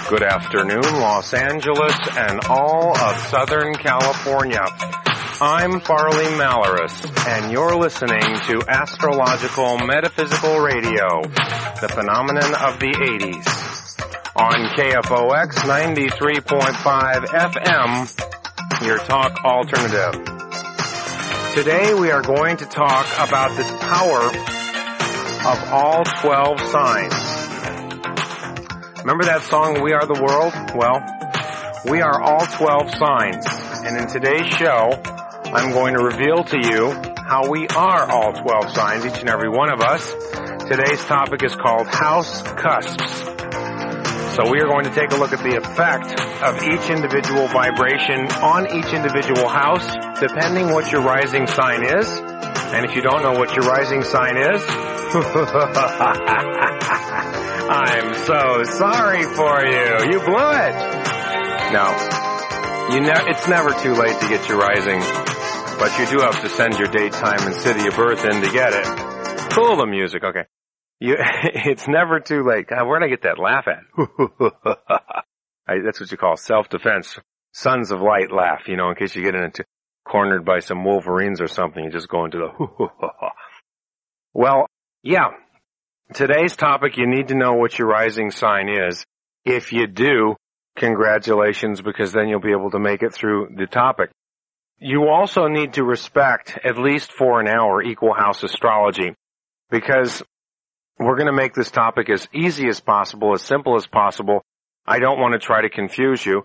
Good afternoon, Los Angeles and all of Southern California. I'm Farley Malaris, and you're listening to Astrological Metaphysical Radio, the phenomenon of the 80s. On KFOX 93.5 FM, your talk alternative. Today we are going to talk about this power of all 12 signs. Remember that song, We Are the World? Well, we are all 12 signs. And in today's show, I'm going to reveal to you how we are all 12 signs, each and every one of us. Today's topic is called House Cusps. So we are going to take a look at the effect of each individual vibration on each individual house, depending what your rising sign is. And if you don't know what your rising sign is, I'm so sorry for you. You blew it. No. It's never too late to get your rising, but you do have to send your date, time, and city of birth in to get it. Cool the music, okay. It's never too late. God, where'd I get that laugh at? That's what you call self-defense. Sons of Light laugh, in case you get into cornered by some Wolverines or something, you just go into the Well, yeah. Today's topic, you need to know what your rising sign is. If you do, congratulations, because then you'll be able to make it through the topic. You also need to respect, at least for an hour, equal house astrology, because we're going to make this topic as easy as possible, as simple as possible. I don't want to try to confuse you,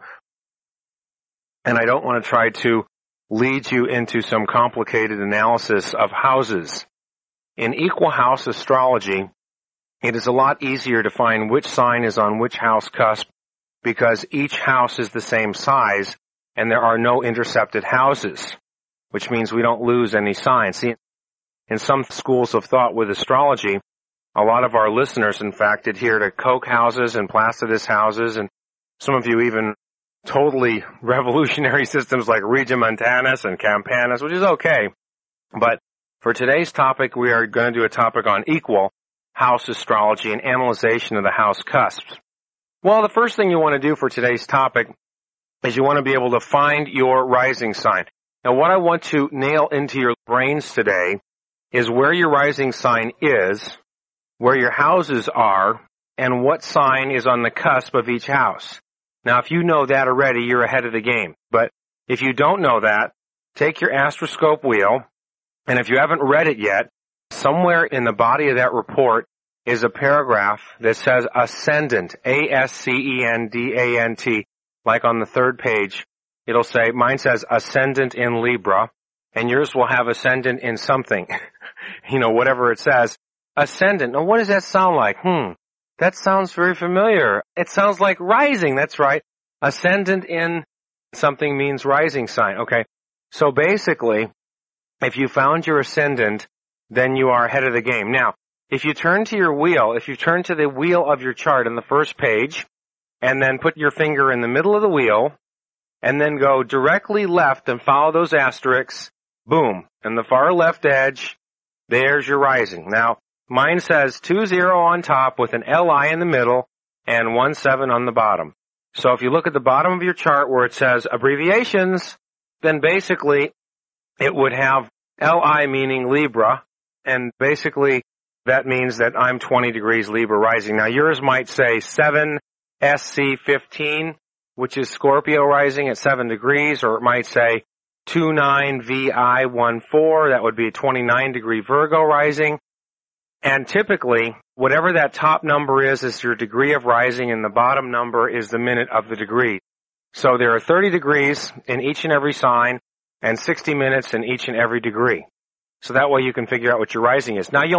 and I don't want to try to lead you into some complicated analysis of houses. In equal house astrology, it is a lot easier to find which sign is on which house cusp because each house is the same size and there are no intercepted houses, which means we don't lose any signs. See, in some schools of thought with astrology, a lot of our listeners, in fact, adhere to Koch houses and Placidus houses, and some of you even totally revolutionary systems like Regiomontanus and Campanus, which is okay. But for today's topic, we are going to do a topic on equal house astrology and analyzation of the house cusps. Well, the first thing you want to do for today's topic is you want to be able to find your rising sign. Now, what I want to nail into your brains today is where your rising sign is, where your houses are, and what sign is on the cusp of each house. Now, if you know that already, you're ahead of the game. But if you don't know that, take your astroscope wheel, and if you haven't read it yet, somewhere in the body of that report is a paragraph that says ascendant, A-S-C-E-N-D-A-N-T, like on the third page. It'll say, mine says ascendant in Libra, and yours will have ascendant in something, whatever it says. Ascendant, now what does that sound like? That sounds very familiar. It sounds like rising, that's right. Ascendant in something means rising sign, okay. So basically, if you found your ascendant, then you are ahead of the game. Now, if you turn to your wheel, if you turn to the wheel of your chart on the first page, and then put your finger in the middle of the wheel, and then go directly left and follow those asterisks, boom, and the far left edge, there's your rising. Now, mine says 20 on top with an LI in the middle and 17 on the bottom. So if you look at the bottom of your chart where it says abbreviations, then basically it would have LI meaning Libra, and basically that means that I'm 20 degrees Libra rising. Now yours might say 7 SC 15, which is Scorpio rising at 7 degrees, or it might say 29 VI 14, that would be a 29 degree Virgo rising. And typically, whatever that top number is your degree of rising, and the bottom number is the minute of the degree. So there are 30 degrees in each and every sign, and 60 minutes in each and every degree. So that way you can figure out what your rising is. Now you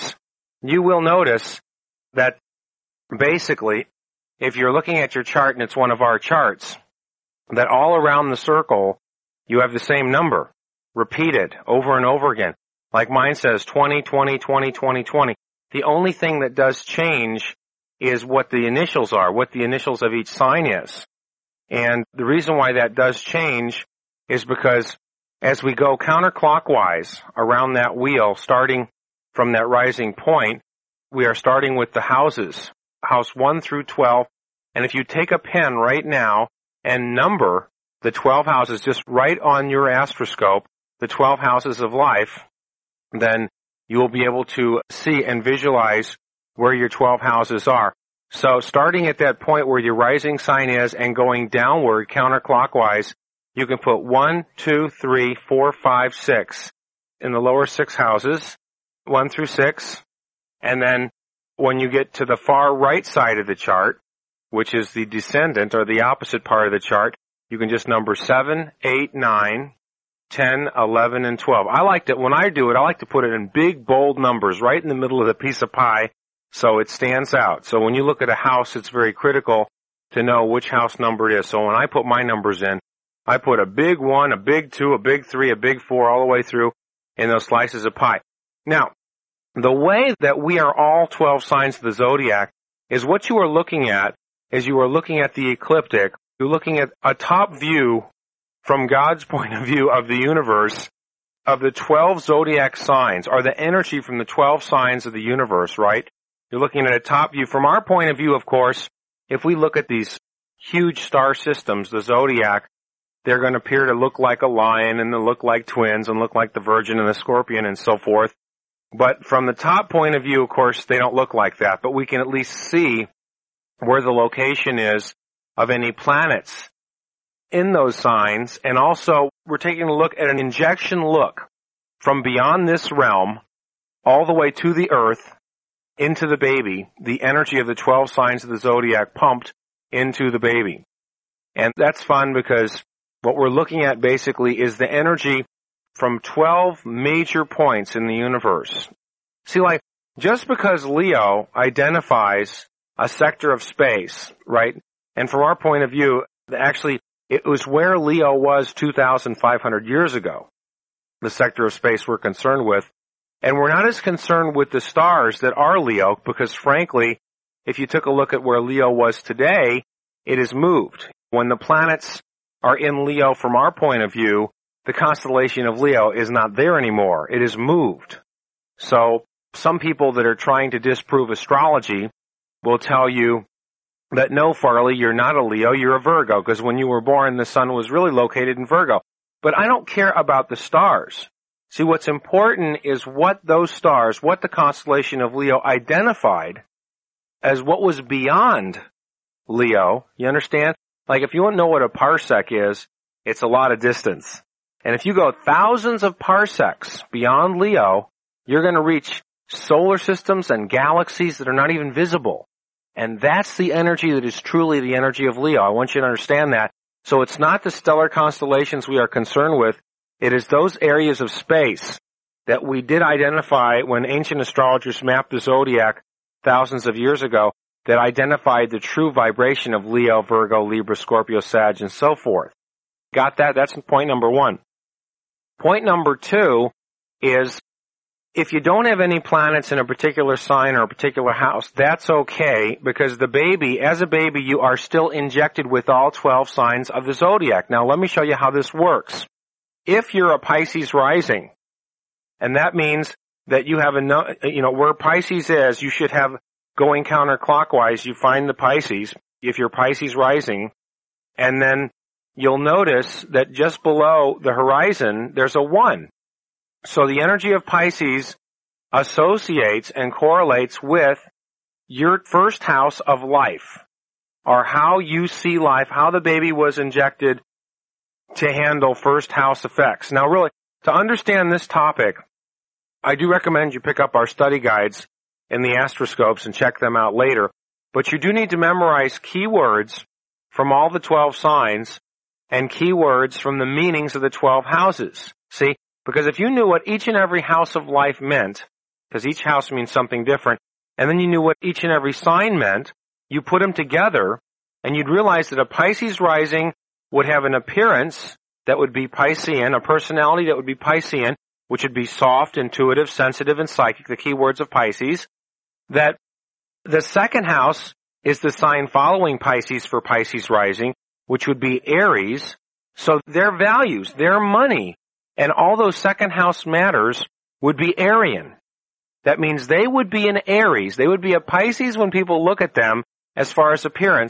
will notice that basically, if you're looking at your chart and it's one of our charts, that all around the circle, you have the same number, repeated over and over again. Like mine says 20, 20, 20, 20, 20. The only thing that does change is what the initials are, what the initials of each sign is. And the reason why that does change is because as we go counterclockwise around that wheel, starting from that rising point, we are starting with the houses, house 1 through 12, And if you take a pen right now and number the 12 houses, just right on your astroscope, the 12 houses of life, then you will be able to see and visualize where your 12 houses are. So starting at that point where your rising sign is and going downward counterclockwise, you can put 1, 2, 3, 4, 5, 6 in the lower 6 houses, 1 through 6. And then when you get to the far right side of the chart, which is the descendant or the opposite part of the chart, you can just number 7, 8, 9, 10, 11, and 12. I like to, when I do it, I like to put it in big, bold numbers right in the middle of the piece of pie so it stands out. So when you look at a house, it's very critical to know which house number it is. So when I put my numbers in, I put a big 1, a big 2, a big 3, a big 4 all the way through in those slices of pie. Now, the way that we are all 12 signs of the zodiac is what you are looking at is you are looking at the ecliptic. You're looking at a top view from God's point of view of the universe of the 12 zodiac signs, or the energy from the 12 signs of the universe, right? You're looking at a top view. From our point of view, of course, if we look at these huge star systems, the zodiac, they're going to appear to look like a lion and to look like twins and look like the Virgin and the Scorpion and so forth. But from the top point of view, of course, they don't look like that. But we can at least see where the location is of any planets in those signs. And also, we're taking a look at an injection look from beyond this realm all the way to the earth into the baby, the energy of the 12 signs of the zodiac pumped into the baby. And that's fun because what we're looking at basically is the energy from 12 major points in the universe. See, like, just because Leo identifies a sector of space, right? And from our point of view, actually, it was where Leo was 2,500 years ago, the sector of space we're concerned with. And we're not as concerned with the stars that are Leo, because frankly, if you took a look at where Leo was today, it has moved. When the planets are in Leo from our point of view, the constellation of Leo is not there anymore. It has moved. So some people that are trying to disprove astrology will tell you that no, Farley, you're not a Leo, you're a Virgo, because when you were born, the sun was really located in Virgo. But I don't care about the stars. See, what's important is what those stars, what the constellation of Leo identified as what was beyond Leo. You understand? Like, if you want to know what a parsec is, it's a lot of distance. And if you go thousands of parsecs beyond Leo, you're going to reach solar systems and galaxies that are not even visible. And that's the energy that is truly the energy of Leo. I want you to understand that. So it's not the stellar constellations we are concerned with. It is those areas of space that we did identify when ancient astrologers mapped the zodiac thousands of years ago that identified the true vibration of Leo, Virgo, Libra, Scorpio, Sag, and so forth. Got that? That's point number 1. Point number 2 is if you don't have any planets in a particular sign or a particular house, that's okay, because the baby, as a baby, you are still injected with all 12 signs of the zodiac. Now, let me show you how this works. If you're a Pisces rising, and that means that you have where Pisces is, you should have going counterclockwise, you find the Pisces, if you're Pisces rising, and then you'll notice that just below the horizon, there's a 1. So the energy of Pisces associates and correlates with your first house of life, or how you see life, how the baby was injected to handle first house effects. Now really, to understand this topic, I do recommend you pick up our study guides in the astroscopes and check them out later. But you do need to memorize keywords from all the 12 signs and keywords from the meanings of the 12 houses. See? Because if you knew what each and every house of life meant, because each house means something different, and then you knew what each and every sign meant, you put them together, and you'd realize that a Pisces rising would have an appearance that would be Piscean, a personality that would be Piscean, which would be soft, intuitive, sensitive, and psychic, the keywords of Pisces. That the second house is the sign following Pisces for Pisces rising, which would be Aries. So their values, their money, and all those second house matters would be Aryan. That means they would be an Aries. They would be a Pisces when people look at them as far as appearance,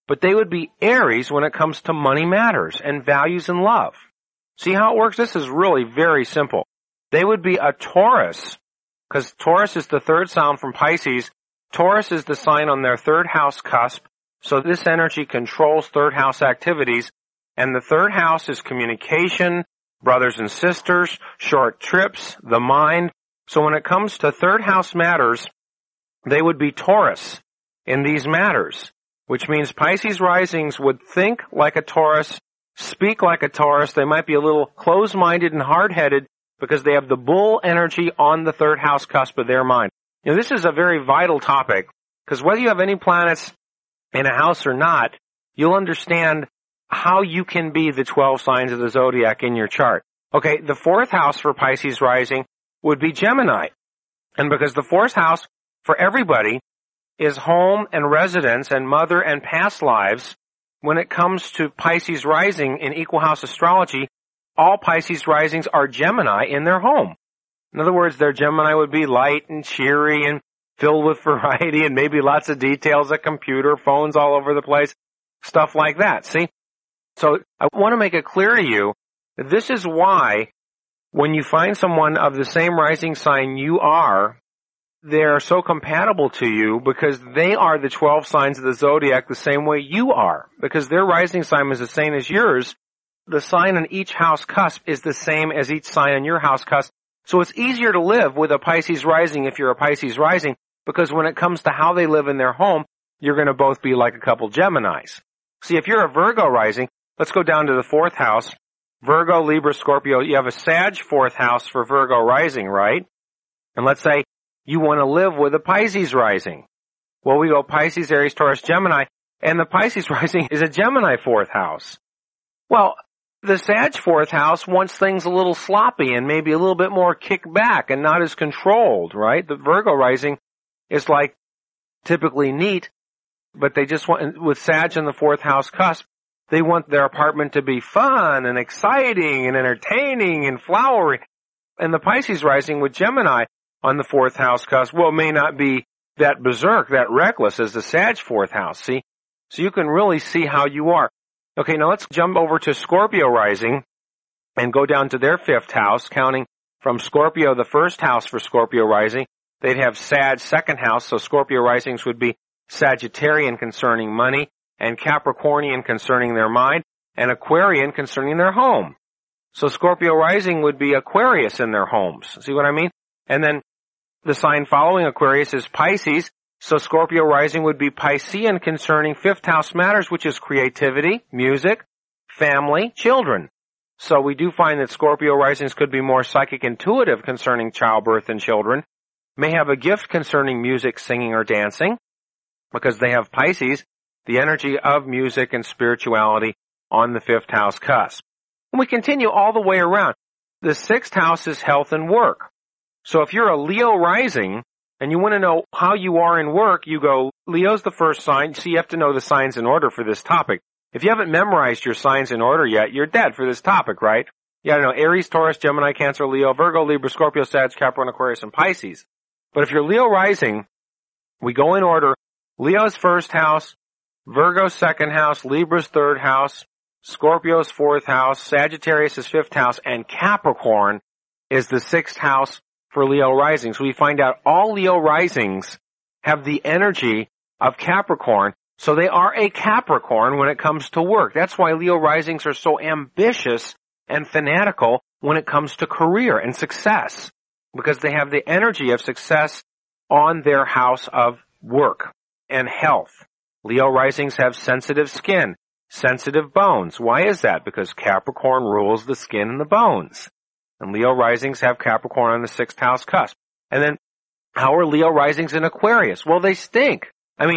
but they would be Aries when it comes to money matters and values and love. See how it works? This is really very simple. They would be a Taurus, because Taurus is the third sign from Pisces. Taurus is the sign on their third house cusp, so this energy controls third house activities, and the third house is communication, brothers and sisters, short trips, the mind. So when it comes to third house matters, they would be Taurus in these matters, which means Pisces risings would think like a Taurus, speak like a Taurus. They might be a little closed-minded and hard-headed because they have the bull energy on the third house cusp of their mind. Now, this is a very vital topic, because whether you have any planets in a house or not, you'll understand how you can be the 12 signs of the zodiac in your chart. Okay, the fourth house for Pisces rising would be Gemini. And because the fourth house for everybody is home and residence and mother and past lives, when it comes to Pisces rising in equal house astrology, all Pisces risings are Gemini in their home. In other words, their Gemini would be light and cheery and filled with variety and maybe lots of details, a computer, phones all over the place, stuff like that. See? So I want to make it clear to you that this is why when you find someone of the same rising sign you are, they're so compatible to you because they are the 12 signs of the zodiac the same way you are. Because their rising sign is the same as yours, the sign on each house cusp is the same as each sign on your house cusp. So it's easier to live with a Pisces rising if you're a Pisces rising, because when it comes to how they live in their home, you're going to both be like a couple Geminis. See, if you're a Virgo rising, let's go down to the fourth house. Virgo, Libra, Scorpio, you have a Sag fourth house for Virgo rising, right? And let's say you want to live with a Pisces rising. Well, we go Pisces, Aries, Taurus, Gemini, and the Pisces rising is a Gemini fourth house. Well, the Sag fourth house wants things a little sloppy and maybe a little bit more kicked back and not as controlled, right? The Virgo rising is like typically neat, but they just want, with Sag in the fourth house cusp, they want their apartment to be fun and exciting and entertaining and flowery. And the Pisces rising with Gemini on the fourth house cusp, well, may not be that berserk, that reckless as the Sag fourth house, see? So you can really see how you are. Okay, now let's jump over to Scorpio rising and go down to their fifth house, counting from Scorpio, the first house for Scorpio rising. They'd have Sag second house, so Scorpio risings would be Sagittarian concerning money, and Capricornian concerning their mind, and Aquarian concerning their home. So Scorpio rising would be Aquarius in their homes. See what I mean? And then the sign following Aquarius is Pisces, so Scorpio rising would be Piscean concerning fifth house matters, which is creativity, music, family, children. So we do find that Scorpio risings could be more psychic intuitive concerning childbirth and children, may have a gift concerning music, singing, or dancing, because they have Pisces, the energy of music and spirituality, on the fifth house cusp. And we continue all the way around. The sixth house is health and work. So if you're a Leo rising, and you want to know how you are in work, you go, Leo's the first sign, so you have to know the signs in order for this topic. If you haven't memorized your signs in order yet, you're dead for this topic, right? You gotta know Aries, Taurus, Gemini, Cancer, Leo, Virgo, Libra, Scorpio, Sag, Capricorn, Aquarius, and Pisces. But if you're Leo rising, we go in order. Leo's first house, Virgo's second house, Libra's third house, Scorpio's fourth house, Sagittarius is fifth house, and Capricorn is the sixth house for Leo rising. So we find out all Leo risings have the energy of Capricorn, so they are a Capricorn when it comes to work. That's why Leo risings are so ambitious and fanatical when it comes to career and success, because they have the energy of success on their house of work and health. Leo risings have sensitive skin, sensitive bones. Why is that? Because Capricorn rules the skin and the bones. And Leo risings have Capricorn on the sixth house cusp. And then, how are Leo risings in Aquarius? Well, they stink.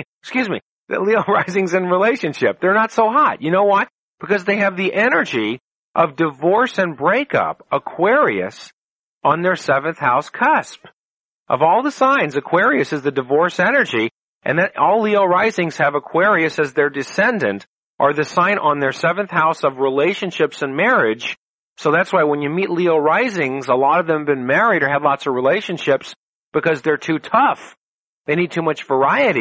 The Leo risings in relationship, they're not so hot. You know why? Because they have the energy of divorce and breakup, Aquarius, on their seventh house cusp. Of all the signs, Aquarius is the divorce energy, and that all Leo risings have Aquarius as their descendant, or the sign on their seventh house of relationships and marriage. So that's why when you meet Leo risings, a lot of them have been married or have lots of relationships because they're too tough. They need too much variety,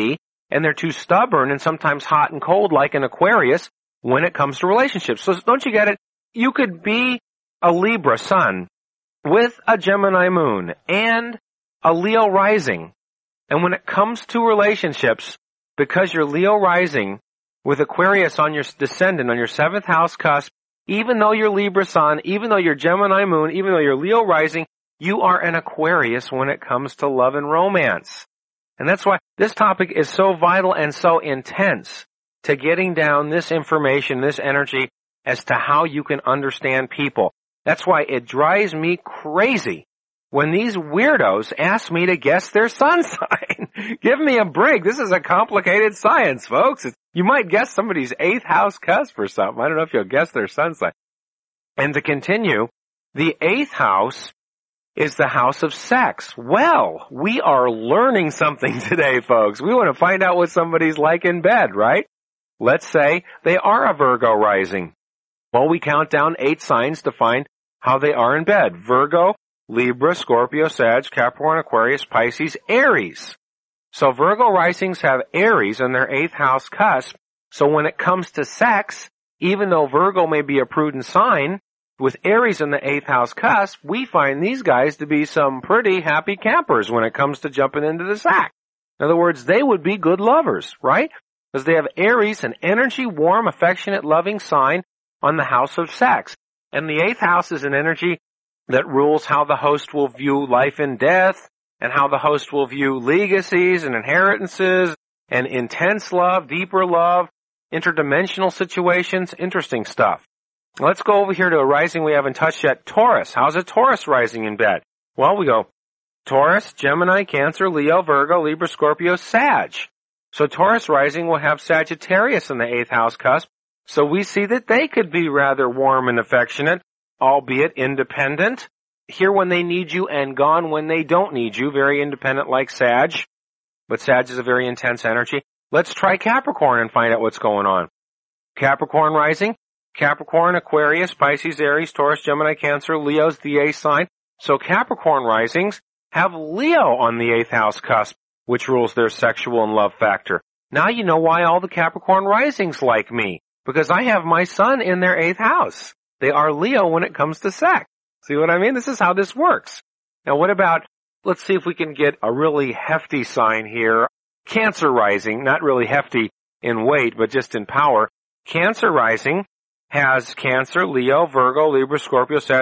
and they're too stubborn and sometimes hot and cold like an Aquarius when it comes to relationships. So don't you get it? You could be a Libra sun with a Gemini moon and a Leo rising. And when it comes to relationships, because you're Leo rising with Aquarius on your descendant, on your 7th house cusp, even though you're Libra sun, even though you're Gemini moon, even though you're Leo rising, you are an Aquarius when it comes to love and romance. And that's why this topic is so vital and so intense to getting down this information, this energy, as to how you can understand people. That's why it drives me crazy when these weirdos ask me to guess their sun sign. Give me a break. This is a complicated science, folks. You might guess somebody's 8th house cusp or something. I don't know if you'll guess their sun sign. And to continue, the 8th house is the house of sex. Well, we are learning something today, folks. We want to find out what somebody's like in bed, right? Let's say they are a Virgo rising. Well, we count down 8 signs to find how they are in bed. Virgo, Libra, Scorpio, Sag, Capricorn, Aquarius, Pisces, Aries. So Virgo risings have Aries in their 8th house cusp. So when it comes to sex, even though Virgo may be a prudent sign, with Aries in the 8th house cusp, we find these guys to be some pretty happy campers when it comes to jumping into the sack. In other words, they would be good lovers, right? Because they have Aries, an energy, warm, affectionate, loving sign on the house of sex. And the 8th house is an energy that rules how the host will view life and death, and how the host will view legacies and inheritances, and intense love, deeper love, interdimensional situations, interesting stuff. Let's go over here to a rising we haven't touched yet, Taurus. How's a Taurus rising in bed? Well, we go Taurus, Gemini, Cancer, Leo, Virgo, Libra, Scorpio, Sag. So Taurus rising will have Sagittarius in the 8th house cusp. So we see that they could be rather warm and affectionate, albeit independent. Here when they need you and gone when they don't need you. Very independent like Sag. But Sag is a very intense energy. Let's try Capricorn and find out what's going on. Capricorn rising. Capricorn, Aquarius, Pisces, Aries, Taurus, Gemini, Cancer, Leo's the A sign. So Capricorn risings have Leo on the 8th house cusp, which rules their sexual and love factor. Now you know why all the Capricorn risings like me. Because I have my sun in their 8th house. They are Leo when it comes to sex. See what I mean? This is how this works. Now what about, let's see if we can get a really hefty sign here. Cancer rising, not really hefty in weight, but just in power. Cancer rising has Cancer, Leo, Virgo, Libra, Scorpio, Sag,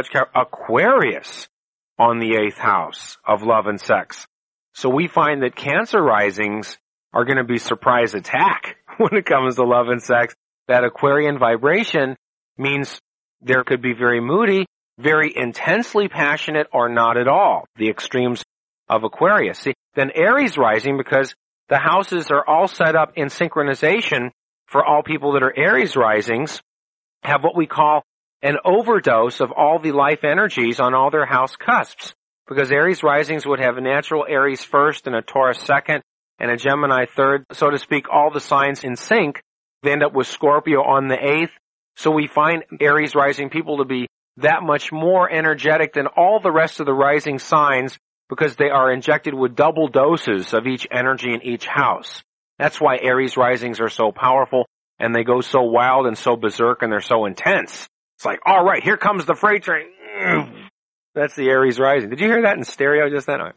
Aquarius on the 8th house of love and sex. So we find that Cancer risings are going to be surprise attack when it comes to love and sex. That Aquarian vibration means there could be very moody, very intensely passionate, or not at all. The extremes of Aquarius. See, then Aries rising, because the houses are all set up in synchronization for all people that are Aries risings, have what we call an overdose of all the life energies on all their house cusps. Because Aries risings would have a natural Aries first and a Taurus second and a Gemini third, so to speak, all the signs in sync. They end up with Scorpio on the 8th. So we find Aries rising people to be that much more energetic than all the rest of the rising signs because they are injected with double doses of each energy in each house. That's why Aries risings are so powerful and they go so wild and so berserk and they're so intense. It's like, all right, here comes the freight train. That's the Aries rising. Did you hear that in stereo just then?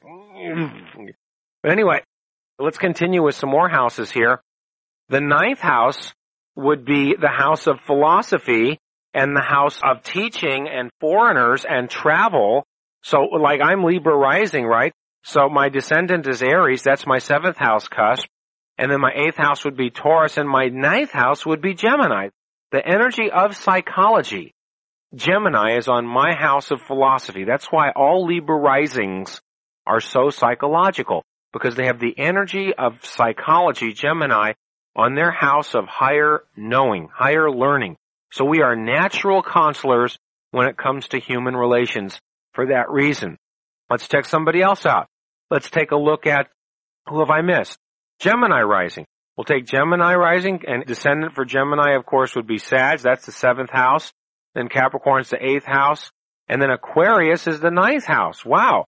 But anyway, let's continue with some more houses here. The 9th house would be the house of philosophy and the house of teaching and foreigners and travel. So like I'm Libra rising, right? So my descendant is Aries. That's my 7th house cusp. And then my 8th house would be Taurus and my 9th house would be Gemini. The energy of psychology. Gemini is on my house of philosophy. That's why all Libra risings are so psychological, because they have the energy of psychology, Gemini, on their house of higher knowing, higher learning. So we are natural counselors when it comes to human relations for that reason. Let's check somebody else out. Let's take a look at, who have I missed? Gemini rising. We'll take Gemini rising, and descendant for Gemini, of course, would be Sag. That's the 7th house. Then Capricorn's the 8th house. And then Aquarius is the 9th house. Wow.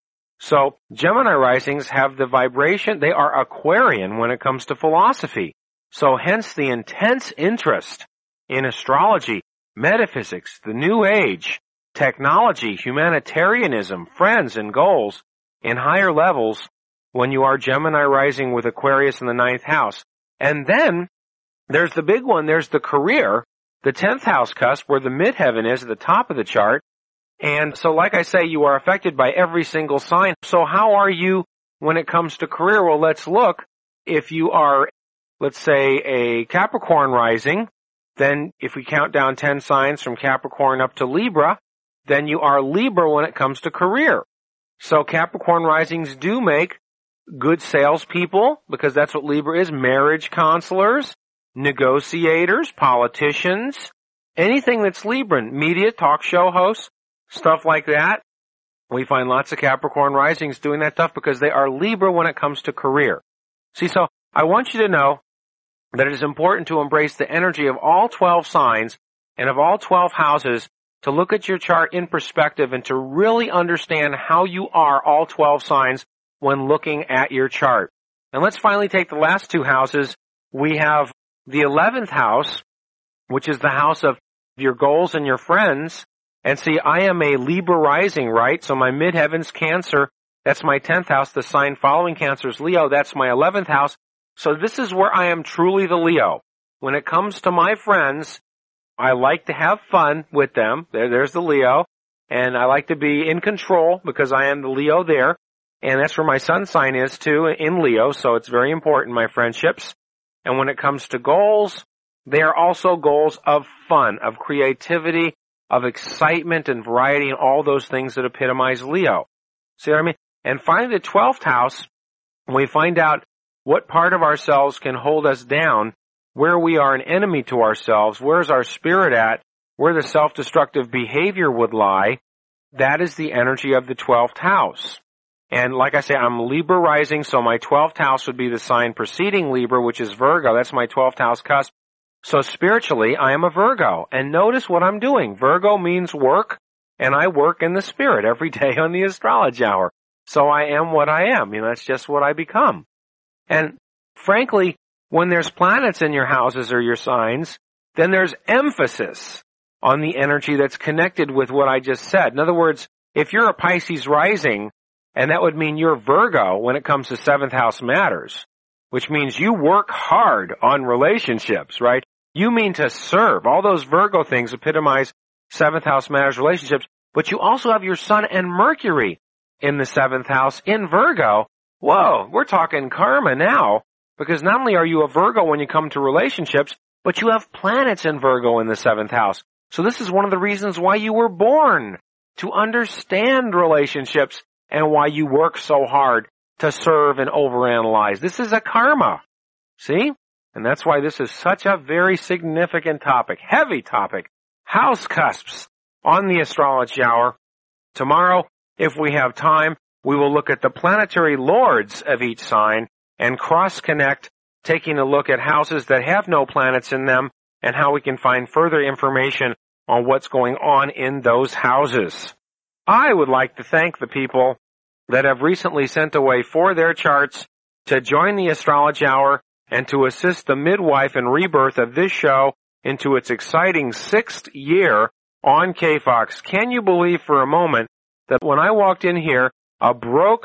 So Gemini risings have the vibration. They are Aquarian when it comes to philosophy. So hence the intense interest in astrology, metaphysics, the New Age, technology, humanitarianism, friends and goals in higher levels when you are Gemini rising with Aquarius in the 9th house. And then there's the big one. There's the career, the 10th house cusp where the midheaven is at the top of the chart. And so like I say, you are affected by every single sign. So how are you when it comes to career? Well, let's look. If you are, let's say, a Capricorn rising, then if we count down 10 signs from Capricorn up to Libra, then you are Libra when it comes to career. So Capricorn risings do make good salespeople, because that's what Libra is, marriage counselors, negotiators, politicians, anything that's Libran, media, talk show hosts, stuff like that. We find lots of Capricorn risings doing that stuff because they are Libra when it comes to career. See, so I want you to know that it is important to embrace the energy of all 12 signs and of all 12 houses, to look at your chart in perspective and to really understand how you are all 12 signs when looking at your chart. And let's finally take the last two houses. We have the 11th house, which is the house of your goals and your friends. And see, I am a Libra rising, right? So my midheaven's Cancer. That's my 10th house. The sign following Cancer is Leo. That's my 11th house. So this is where I am truly the Leo. When it comes to my friends, I like to have fun with them. There's the Leo. And I like to be in control because I am the Leo there. And that's where my sun sign is too, in Leo. So it's very important, my friendships. And when it comes to goals, they are also goals of fun, of creativity, of excitement and variety, and all those things that epitomize Leo. See what I mean? And finally, the 12th house, we find out what part of ourselves can hold us down, where we are an enemy to ourselves, where's our spirit at, where the self-destructive behavior would lie. That is the energy of the 12th house. And like I say, I'm Libra rising, so my 12th house would be the sign preceding Libra, which is Virgo. That's my 12th house cusp. So spiritually, I am a Virgo. And notice what I'm doing. Virgo means work, and I work in the spirit every day on the Astrology Hour. So I am what I am. That's just what I become. And frankly, when there's planets in your houses or your signs, then there's emphasis on the energy that's connected with what I just said. In other words, if you're a Pisces rising, and that would mean you're Virgo when it comes to 7th house matters, which means you work hard on relationships, right? You mean to serve. All those Virgo things epitomize 7th house matters relationships, but you also have your Sun and Mercury in the 7th house in Virgo. Whoa, we're talking karma now, because not only are you a Virgo when you come to relationships, but you have planets in Virgo in the 7th house. So this is one of the reasons why you were born, to understand relationships and why you work so hard to serve and overanalyze. This is a karma. See? And that's why this is such a very significant topic, heavy topic. House cusps on the Astrology Hour. Tomorrow, if we have time, we will look at the planetary lords of each sign and cross-connect, taking a look at houses that have no planets in them and how we can find further information on what's going on in those houses. I would like to thank the people that have recently sent away for their charts to join the Astrology Hour and to assist the midwife and rebirth of this show into its exciting 6th year on KFOX. Can you believe for a moment that when I walked in here, a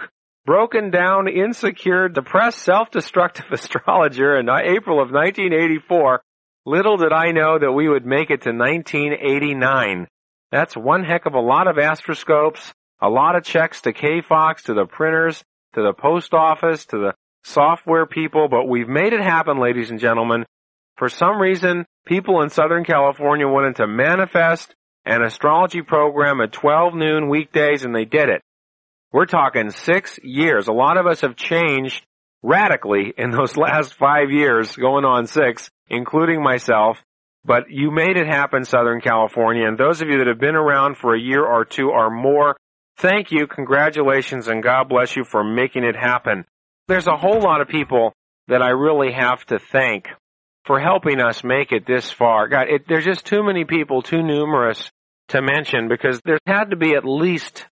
broken down, insecure, depressed, self-destructive astrologer in April of 1984, little did I know that we would make it to 1989. That's one heck of a lot of astroscopes, a lot of checks to KFOX, to the printers, to the post office, to the software people, but we've made it happen, ladies and gentlemen. For some reason, people in Southern California wanted to manifest an astrology program at 12 noon weekdays, and they did it. We're talking 6 years. A lot of us have changed radically in those last 5 years, going on 6, including myself. But you made it happen, Southern California. And those of you that have been around for a year or two or more, thank you, congratulations, and God bless you for making it happen. There's a whole lot of people that I really have to thank for helping us make it this far. God, there's just too many people, too numerous to mention, because there had to be at least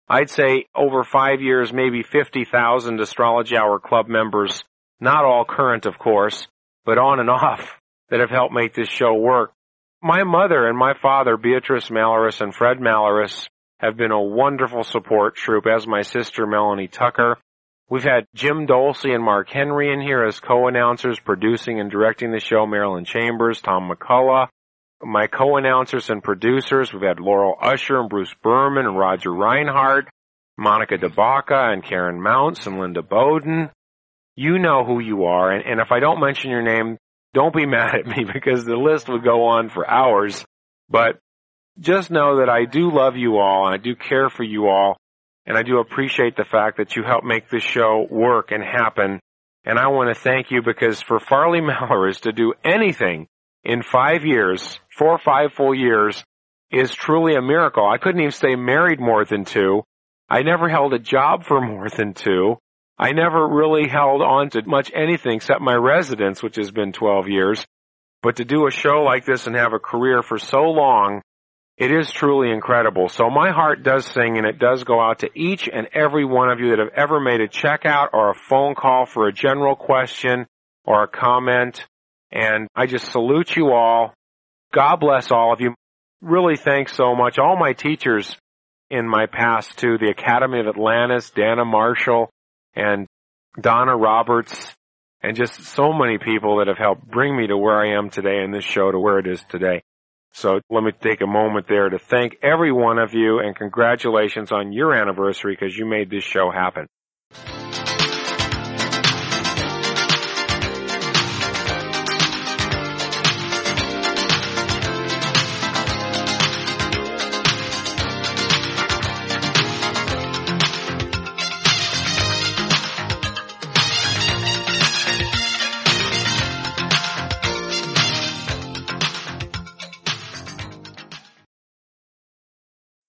I'd say over 5 years, maybe 50,000 Astrology Hour Club members, not all current, of course, but on and off, that have helped make this show work. My mother and my father, Beatrice Malaris and Fred Malaris, have been a wonderful support troop, as my sister Melanie Tucker. We've had Jim Dolce and Mark Henry in here as co-announcers, producing and directing the show, Marilyn Chambers, Tom McCullough. My co-announcers and producers, we've had Laurel Usher and Bruce Berman and Roger Reinhardt, Monica DeBaca and Karen Mounts and Linda Bowden. You know who you are, and if I don't mention your name, don't be mad at me because the list would go on for hours. But just know that I do love you all, and I do care for you all, and I do appreciate the fact that you help make this show work and happen. And I want to thank you because for Farley Malaris to do anything in 5 years, 4 or 5 full years, is truly a miracle. I couldn't even stay married more than 2. I never held a job for more than 2. I never really held on to much anything except my residence, which has been 12 years. But to do a show like this and have a career for so long, it is truly incredible. So my heart does sing, and it does go out to each and every one of you that have ever made a checkout or a phone call for a general question or a comment. And I just salute you all. God bless all of you. Really thanks so much. All my teachers in my past, too, the Academy of Atlantis, Dana Marshall, and Donna Roberts, and just so many people that have helped bring me to where I am today and this show to where it is today. So let me take a moment there to thank every one of you, and congratulations on your anniversary because you made this show happen.